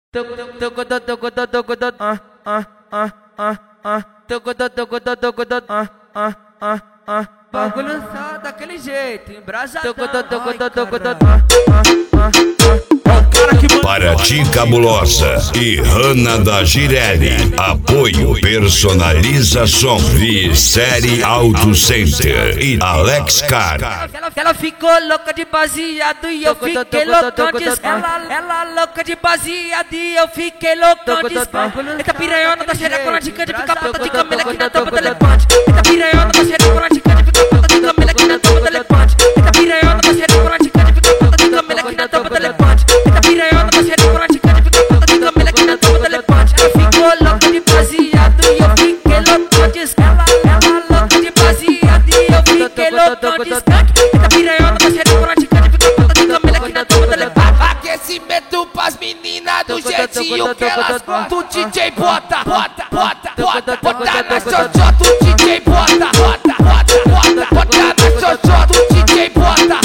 Bagulho só daquele jeito, embrasadão. Paraty Cabulosa e Hanna da Girelli. Apoio Personaliza Som, Série Auto Center e Alex Car. Ela ficou louca de baseado e eu fiquei loucão de ela louca de baseado e eu fiquei loucão de eita piranhona da xerecona de cande, fica ponta de camelo aqui na tampa do elefante. Eita piranhona da xerecona de cande, fica ponta de camelo aqui na tampa do elefante. Eita piranhona da xerecona de cande, fica ponta de camelo aqui na tampa do elefante. Eita piranhona da xerecona de cande, fica ponta de camelo aqui na tampa do elefante. Ela ficou louca de baseado e eu fiquei loucão de ela louca de baseado e eu fiquei loucão de eita piranhona da xerecona de cande, fica ponta de camelo aqui na tampa do elefante. Aquecimento pras meninas do jeitinho que elas gostam. O DJ bota na xoxota. O DJ bota na xoxota. O DJ bota na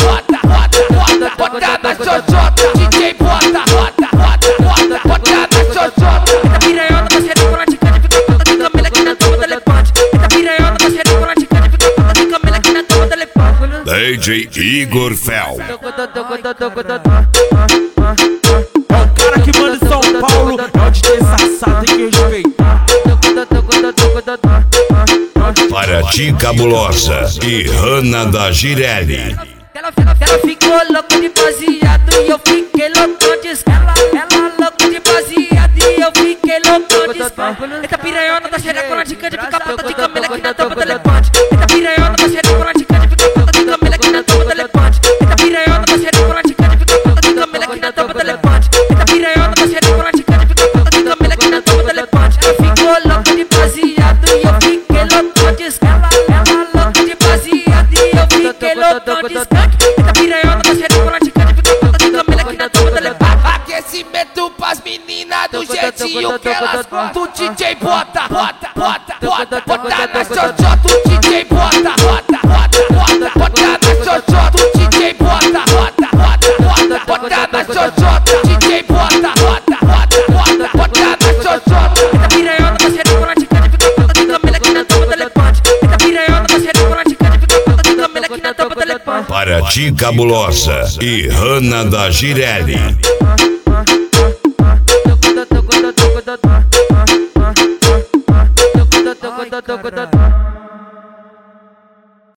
xoxota. O DJ bota na xoxota. Eita piranhona da xerecona de cande, fica ponta de camelo aqui na tampa do elefante. Eita piranhona da xerecona de cande, fica ponta de camelo aqui na tampa do elefante. DJ Igor Fel. O cara que manda em São Paulo é o DJ Sassá, tem que respeitar. Paraty Cabulosa e Hanna da Girelli. Ela ficou louca de baseado e eu fiquei loucão de ela louca de baseado e eu fiquei loucão de eita piranhona da xerecona de cande, fica ponta de camelo aqui na tampa do elefante. Eita piranhona da xerecona de cande, fica ponta de camelo aqui na tampa do elefante. Eita piranhona da xerecona de cande, fica ponta de camelo aqui na tampa do elefante. Eita piranhona da xerecona de cande, fica ponta de camelo aqui na tampa do elefante. Ela ficou louca de baseado e eu fiquei loucão de ela louca de baseado e eu fiquei loucão de eita piranhona da xerecona de cande, fica ponta de camelo aqui na tampa do elefante. Aquecimento pras meninas do jeitinho que elas gostam. O DJ bota na xoxota. O DJ bota na xoxota. O DJ bota na xoxota. O DJ bota na xoxota. Eita piranhona da xerecona de cande, fica ponta de camelo aqui na tampa do elefante. Eita piranhona da xerecona de cande, fica ponta de camelo aqui na tampa do elefante. Paraty Cabulosa e Hanna da Girelli. Ai,